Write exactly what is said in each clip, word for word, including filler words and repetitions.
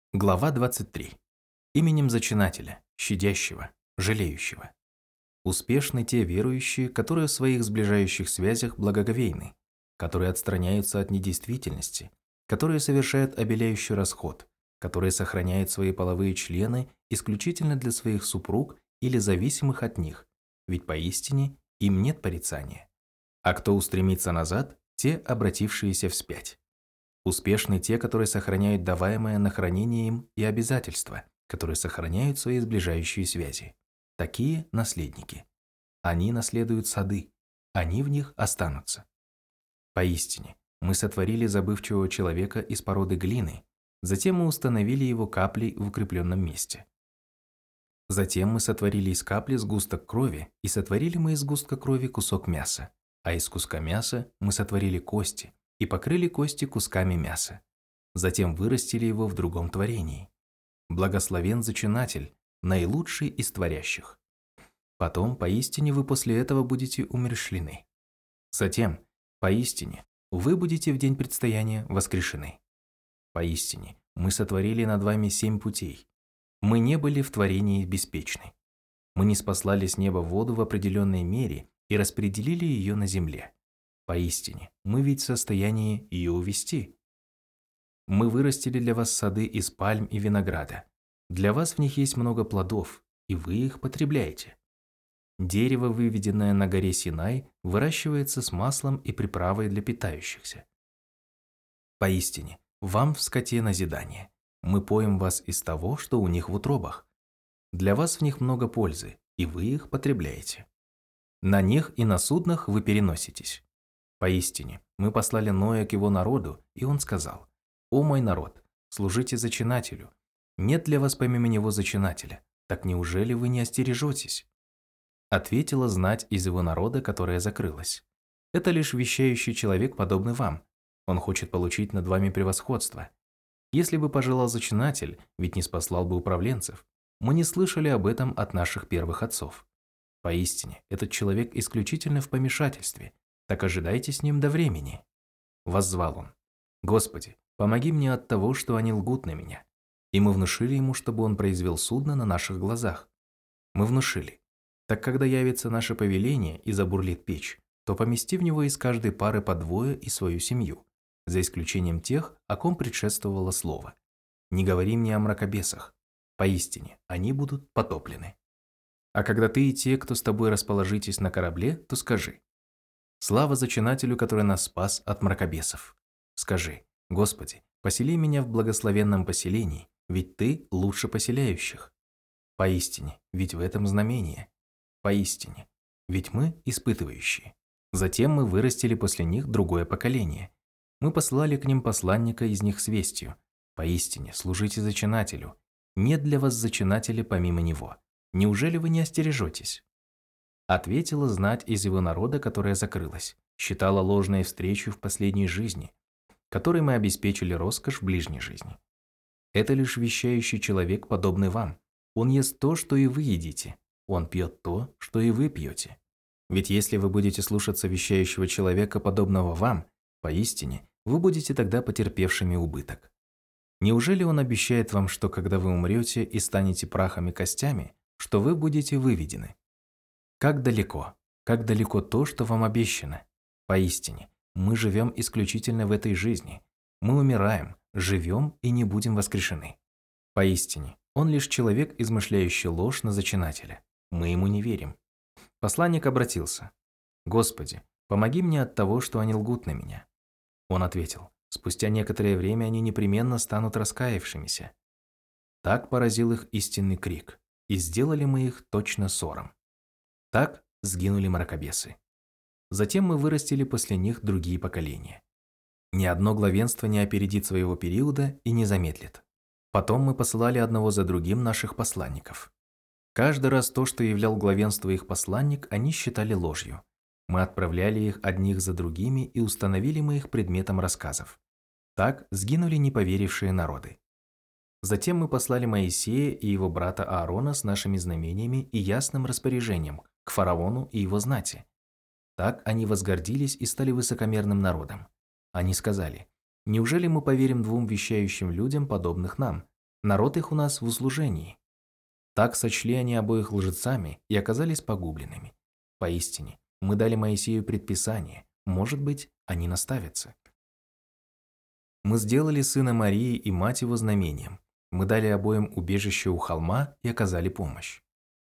Глава двадцать три. Именем Зачинателя, щадящего, жалеющего. Успешны те верующие, которые в своих сближающих связях благоговейны, которые отстраняются от недействительности, которые совершают обеляющий расход, которые сохраняют свои половые члены исключительно для своих супруг или зависимых от них, ведь поистине им нет порицания. А кто устремится назад, те, обратившиеся вспять. Успешны те, которые сохраняют даваемое на хранение им и обязательства, которые сохраняют свои сближающие связи. Такие наследники. Они наследуют сады, они в них останутся. Поистине, мы сотворили забывчивого человека из породы глины, затем мы установили его каплей в укрепленном месте. Затем мы сотворили из капли сгусток крови, и сотворили мы из сгустка крови кусок мяса, а из куска мяса мы сотворили кости, и покрыли кости кусками мяса. Затем вырастили его в другом творении. Благословен Зачинатель, наилучший из творящих. Потом, поистине, вы после этого будете умерщвлены. Затем, поистине, вы будете в день предстояния воскрешены. Поистине, мы сотворили над вами семь путей. Мы не были в творении беспечны. Мы не спаслали с неба воду в определенной мере и распределили ее на земле. Поистине, мы ведь в состоянии ее увести. Мы вырастили для вас сады из пальм и винограда. Для вас в них есть много плодов, и вы их потребляете. Дерево, выведенное на горе Синай, выращивается с маслом и приправой для питающихся. Поистине, вам в скоте назидание. Мы поим вас из того, что у них в утробах. Для вас в них много пользы, и вы их потребляете. На них и на суднах вы переноситесь. Поистине, мы послали Ноя к его народу, и он сказал: «О мой народ, служите Зачинателю. Нет для вас помимо него Зачинателя. Так неужели вы не остережетесь?» Ответила знать из его народа, которая закрылась: «Это лишь вещающий человек, подобный вам. Он хочет получить над вами превосходство. Если бы пожелал Зачинатель, ведь не спаслал бы управленцев. Мы не слышали об этом от наших первых отцов. Поистине, этот человек исключительно в помешательстве. Так ожидайте с ним до времени». Воззвал он: «Господи, помоги мне от того, что они лгут на меня». И мы внушили ему, чтобы он произвел судно на наших глазах. Мы внушили: «Так когда явится наше повеление и забурлит печь, то помести в него из каждой пары по двое и свою семью, за исключением тех, о ком предшествовало слово. Не говори мне о мракобесах. Поистине, они будут потоплены. А когда ты и те, кто с тобой расположитесь на корабле, то скажи: слава Зачинателю, который нас спас от мракобесов. Скажи: Господи, посели меня в благословенном поселении, ведь Ты лучше поселяющих. Поистине, ведь в этом знамение. Поистине, ведь мы испытывающие. Затем мы вырастили после них другое поколение. Мы послали к ним посланника из них с вестью: поистине, служите Зачинателю. Нет для вас Зачинателя помимо него. Неужели вы не остережетесь?» Ответила знать из его народа, которая закрылась, считала ложной встречу в последней жизни, которой мы обеспечили роскошь в ближней жизни. Это лишь вещающий человек, подобный вам. Он ест то, что и вы едите. Он пьет то, что и вы пьете. Ведь если вы будете слушаться вещающего человека, подобного вам, поистине, вы будете тогда потерпевшими убыток. Неужели он обещает вам, что когда вы умрете и станете прахом и костями, что вы будете выведены? Как далеко, как далеко то, что вам обещано. Поистине, мы живем исключительно в этой жизни. Мы умираем, живем и не будем воскрешены. Поистине, он лишь человек, измышляющий ложь на Зачинателя. Мы ему не верим. Посланник обратился: «Господи, помоги мне от того, что они лгут на меня». Он ответил: «Спустя некоторое время они непременно станут раскаявшимися». Так поразил их истинный крик, и сделали мы их точно ссором. Так сгинули мракобесы. Затем мы вырастили после них другие поколения. Ни одно главенство не опередит своего периода и не замедлит. Потом мы посылали одного за другим наших посланников. Каждый раз то, что являл главенство их посланник, они считали ложью. Мы отправляли их одних за другими и установили мы их предметом рассказов. Так сгинули неповерившие народы. Затем мы послали Моисея и его брата Аарона с нашими знамениями и ясным распоряжением к фараону и его знати. Так они возгордились и стали высокомерным народом. Они сказали: «Неужели мы поверим двум вещающим людям, подобных нам? Народ их у нас в услужении. Так сочли они обоих лжецами и оказались погубленными. Поистине, мы дали Моисею предписание, может быть, они наставятся. Мы сделали сына Марии и мать его знамением. Мы дали обоим убежище у холма и оказали помощь.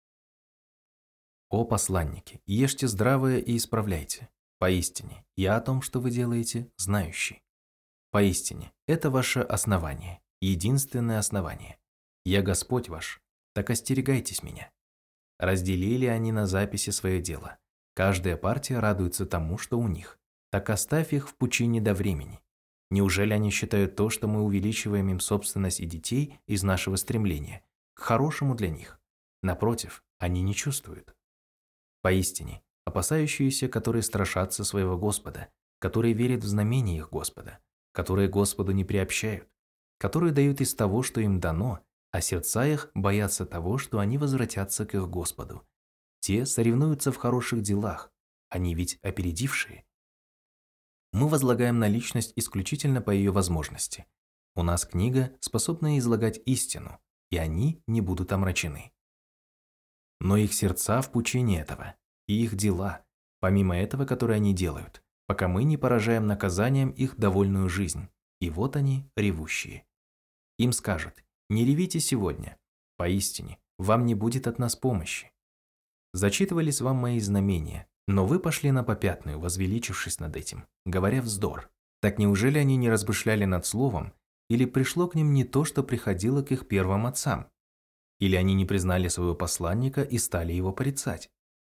О посланники, ешьте здравое и исправляйте. Поистине, я о том, что вы делаете, знающий. Поистине, это ваше основание, единственное основание. Я Господь ваш, так остерегайтесь меня. Разделили они на записи свое дело. Каждая партия радуется тому, что у них. Так оставь их в пучине до времени. Неужели они считают то, что мы увеличиваем им собственность и детей из нашего стремления, к хорошему для них? Напротив, они не чувствуют. Поистине, опасающиеся, которые страшатся своего Господа, которые верят в знамения их Господа, которые Господу не приобщают, которые дают из того, что им дано, а сердца их боятся того, что они возвратятся к их Господу. Те соревнуются в хороших делах, они ведь опередившие. Мы возлагаем на личность исключительно по ее возможности. У нас книга, способная излагать истину, и они не будут омрачены. Но их сердца в пучине этого, и их дела, помимо этого, которые они делают, пока мы не поражаем наказанием их довольную жизнь. И вот они, ревущие. Им скажут: не ревите сегодня, поистине, вам не будет от нас помощи. Зачитывались вам мои знамения, но вы пошли на попятную, возвеличившись над этим, говоря вздор. Так неужели они не размышляли над словом, или пришло к ним не то, что приходило к их первым отцам? Или они не признали своего посланника и стали его порицать?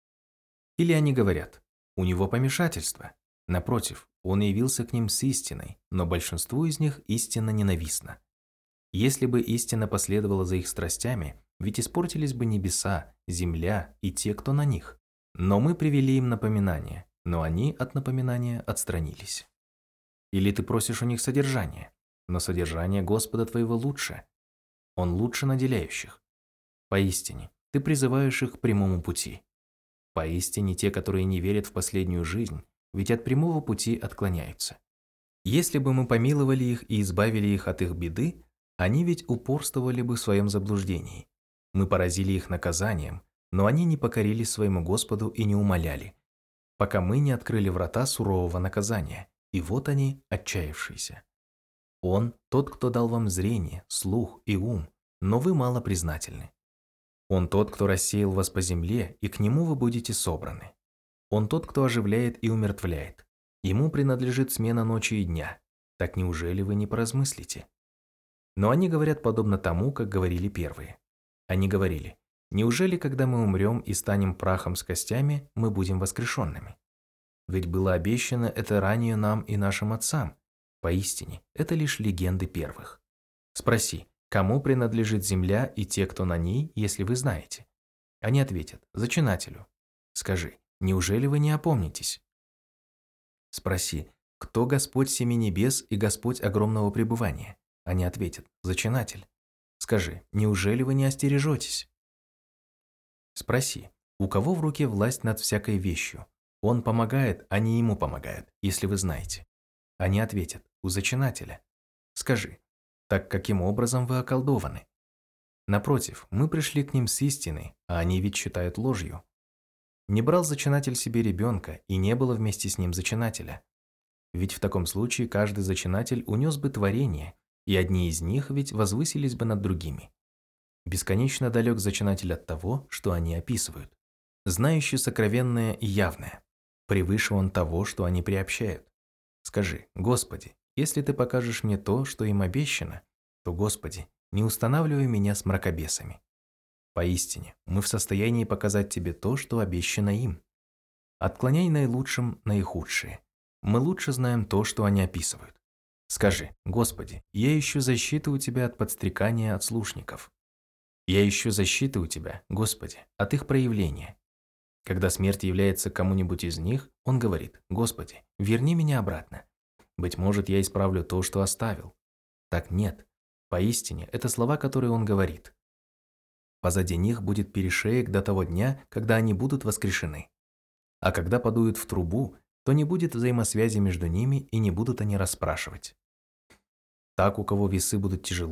Или они говорят: у него помешательство. Напротив, он явился к ним с истиной, но большинству из них истина ненавистна. Если бы истина последовала за их страстями, ведь испортились бы небеса, земля и те, кто на них. Но мы привели им напоминание, но они от напоминания отстранились. Или ты просишь у них содержание, но содержание Господа твоего лучше. Он лучше наделяющих. Поистине, ты призываешь их к прямому пути. Поистине, те, которые не верят в последнюю жизнь, ведь от прямого пути отклоняются. Если бы мы помиловали их и избавили их от их беды, они ведь упорствовали бы в своем заблуждении. Мы поразили их наказанием, но они не покорились своему Господу и не умоляли, пока мы не открыли врата сурового наказания, и вот они, отчаявшиеся. Он – тот, кто дал вам зрение, слух и ум, но вы мало признательны. Он тот, кто рассеял вас по земле, и к нему вы будете собраны. Он тот, кто оживляет и умертвляет. Ему принадлежит смена ночи и дня. Так неужели вы не поразмыслите? Но они говорят подобно тому, как говорили первые. Они говорили: неужели, когда мы умрем и станем прахом с костями, мы будем воскрешенными? Ведь было обещано это ранее нам и нашим отцам. Поистине, это лишь легенды первых. Спроси, кому принадлежит земля и те, кто на ней, если вы знаете? Они ответят: зачинателю. Скажи, неужели вы не опомнитесь? Спроси, кто Господь семи небес и Господь огромного пребывания? Они ответят: зачинатель. Скажи, неужели вы не остережетесь? Спроси, у кого в руке власть над всякой вещью? Он помогает, а не ему помогают, если вы знаете. Они ответят: у зачинателя. Скажи, так каким образом вы околдованы? Напротив, мы пришли к ним с истиной, а они ведь считают ложью. Не брал зачинатель себе ребенка, и не было вместе с ним зачинателя. Ведь в таком случае каждый зачинатель унес бы творение, и одни из них ведь возвысились бы над другими. Бесконечно далек зачинатель от того, что они описывают. Знающий сокровенное и явное. Превыше он того, что они приобщают. Скажи: Господи, если ты покажешь мне то, что им обещано, то, Господи, не устанавливай меня с мракобесами. Поистине, мы в состоянии показать тебе то, что обещано им. Отклоняй наилучшим наихудшие. Мы лучше знаем то, что они описывают. Скажи: Господи, я ищу защиты у Тебя от подстрекания от слушников. Я ищу защиты у Тебя, Господи, от их проявления. Когда смерть является кому-нибудь из них, он говорит: Господи, верни меня обратно. Быть может, я исправлю то, что оставил. Так нет. Поистине, это слова, которые он говорит. Позади них будет перешеек до того дня, когда они будут воскрешены. А когда подуют в трубу, то не будет взаимосвязи между ними и не будут они расспрашивать. Так, у кого весы будут тяжелы,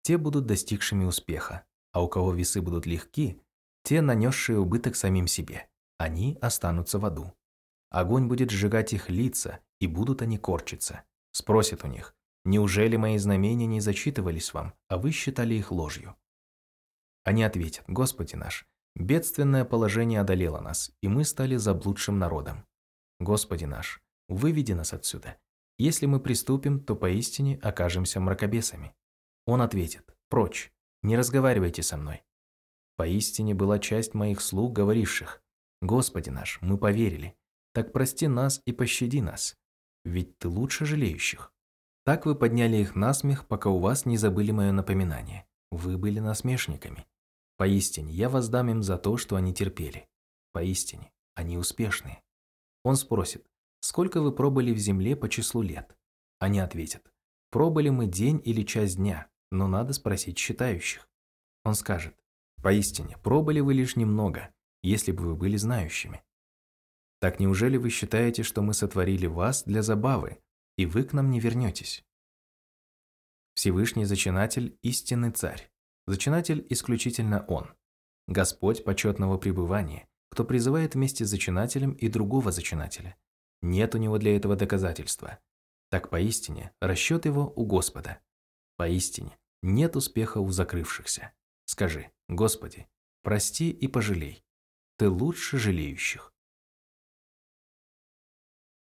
те будут достигшими успеха, а у кого весы будут легки, те, нанесшие убыток самим себе, они останутся в аду. Огонь будет сжигать их лица, и будут они корчиться. Спросит у них: неужели мои знамения не зачитывались вам, а вы считали их ложью? Они ответят: Господи наш, бедственное положение одолело нас, и мы стали заблудшим народом. Господи наш, выведи нас отсюда. Если мы приступим, то поистине окажемся мракобесами. Он ответит: прочь, не разговаривайте со мной. Поистине была часть моих слуг, говоривших: Господи наш, мы поверили, так прости нас и пощади нас, ведь Ты лучше жалеющих. Так вы подняли их на смех, пока у вас не забыли мое напоминание. Вы были насмешниками. Поистине, я воздам им за то, что они терпели. Поистине, они успешные. Он спросит: сколько вы пробыли в земле по числу лет? Они ответят: пробыли мы день или часть дня, но надо спросить считающих. Он скажет: поистине, пробыли вы лишь немного, если бы вы были знающими. Так неужели вы считаете, что мы сотворили вас для забавы, и вы к нам не вернетесь? Всевышний Зачинатель – истинный царь. Зачинатель исключительно Он. Господь почетного пребывания, кто призывает вместе с Зачинателем и другого Зачинателя. Нет у него для этого доказательства. Так поистине расчет его у Господа. Поистине нет успеха у закрывшихся. Скажи: Господи, прости и пожалей. Ты лучше жалеющих.